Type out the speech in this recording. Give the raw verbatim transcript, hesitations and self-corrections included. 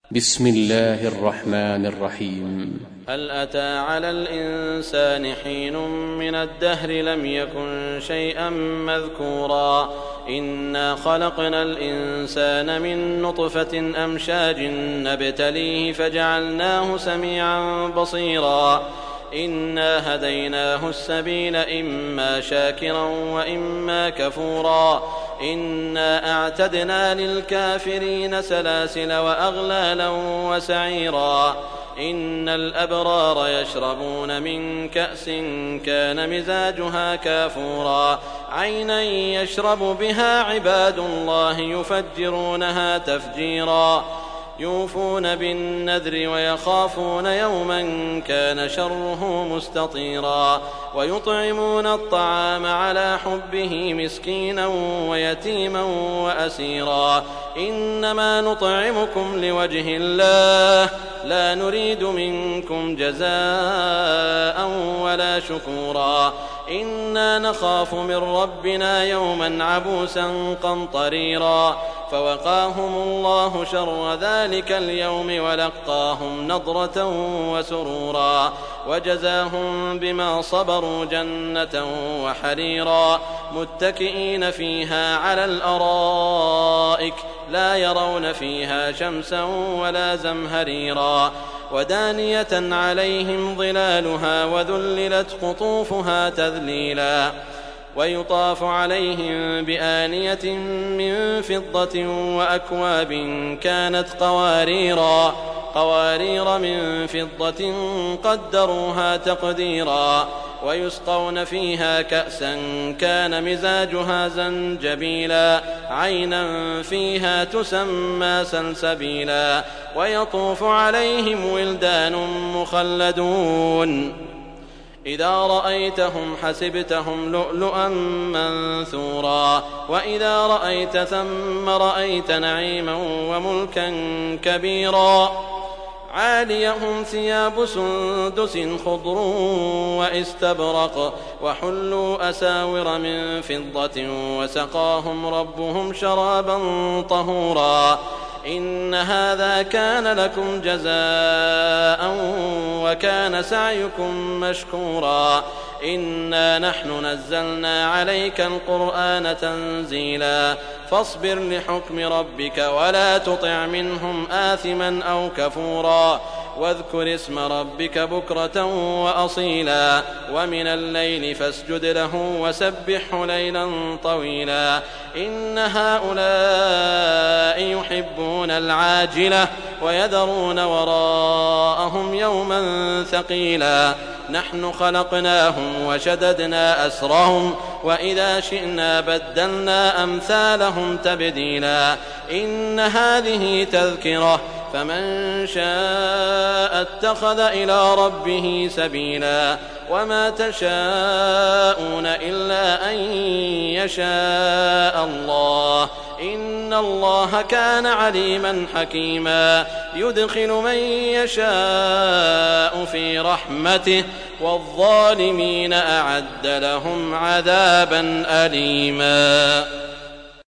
بسم الله الرحمن الرحيم. هل أتى على الإنسان حين من الدهر لم يكن شيئا مذكورا إنا خلقنا الإنسان من نطفة أمشاج نبتليه فجعلناه سميعا بصيرا إنا هديناه السبيل إما شاكرا وإما كفورا إنا أعتدنا للكافرين سلاسل وأغلالا وسعيرا إن الأبرار يشربون من كأس كان مزاجها كافورا عينا يشرب بها عباد الله يفجرونها تفجيرا يوفون بالنذر ويخافون يوما كان شره مستطيرا ويطعمون الطعام على حبه مسكينا ويتيما وأسيرا إنما نطعمكم لوجه الله لا نريد منكم جزاء ولا شكورا إنا نخاف من ربنا يوما عبوسا قمطريرا فوقاهم الله شر ذلك اليوم ولقاهم نضرة وسرورا وجزاهم بما صبروا جنة وحريرا متكئين فيها على الأرائك لا يرون فيها شمسا ولا زمهريرا ودانية عليهم ظلالها وذللت قطوفها تذليلا ويطاف عليهم بآنية من فضة وأكواب كانت قواريرا قوارير من فضة قدروها تقديرا ويسقون فيها كأسا كان مزاجها زنجبيلا عينا فيها تسمى سلسبيلا ويطوف عليهم ولدان مخلدون إذا رأيتهم حسبتهم لؤلؤا منثورا وإذا رأيت ثم رأيت نعيما وملكا كبيرا عاليهم ثياب سندس خضر واستبرق وحلوا أساور من فضة وسقاهم ربهم شرابا طهورا إن هذا كان لكم جزاء وكان سعيكم مشكورا إنا نحن نزلنا عليك القرآن تنزيلا فاصبر لحكم ربك ولا تطع منهم آثما أو كفورا واذكر اسم ربك بكرة وأصيلا ومن الليل فاسجد له وسبحه ليلا طويلا إن هؤلاء يحبون العاجلة ويذرون وراءهم يوما ثقيلا نحن خلقناهم وشددنا أسرهم وإذا شئنا بدلنا أمثالهم تبديلا إن هذه تذكرة فمن شاء اتخذ إلى ربه سبيلا وما تشاءون إلا أن يشاء الله إن الله كان عليما حكيما يدخل من يشاء في رحمته والظالمين أعد لهم عذابا أليما.